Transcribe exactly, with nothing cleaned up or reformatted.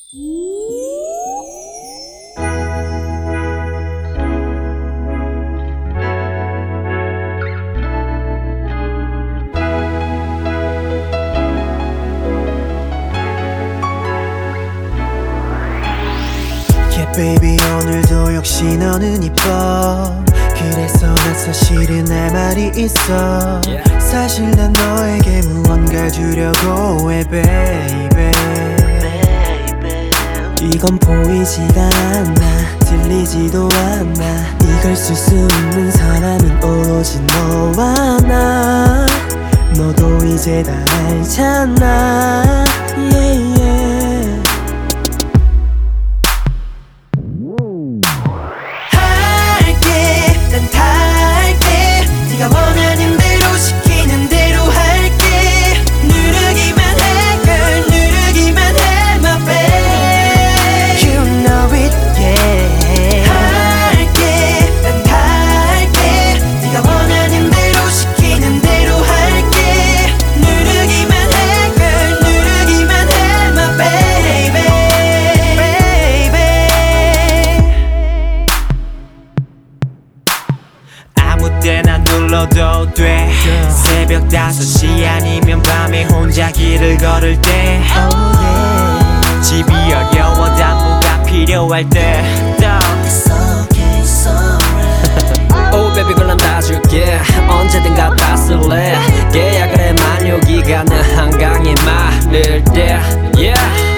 Yeah baby 오늘도 역시 너는 이뻐. 그래서 난 사실은 할 말이 있어. yeah. 사실 난 너에게 무언가 주려고 해 baby. 이건 보이지가 않아 들리지도 않아. 이걸 쓸 수 있는 사람은 오로지 너와 나. 너도 이제 다 알잖아 yeah, yeah. 할게 난 다 할게. 네가 원하는 대로 시키는 대로 할게. 누르기만 해 girl 누르기만 해 my babe. You know it yeah. 할게 난 다 할게. 네가 원하는 대로 시키는 대로 할게. 누르기만 해 girl 누르기만 해 my baby. 아무 때나 눌러도 돼. 새벽 다섯 시 아니면 밤에 혼자 길을 걸을 때. Oh yeah. 집이 어려워 담보가 필요할 때. It's okay, it's alright. Oh baby 그럼 다 줄게. 언제든 갖다 쓸래. 계약을 해 만료 기간은 한강에 마를 때. Yeah.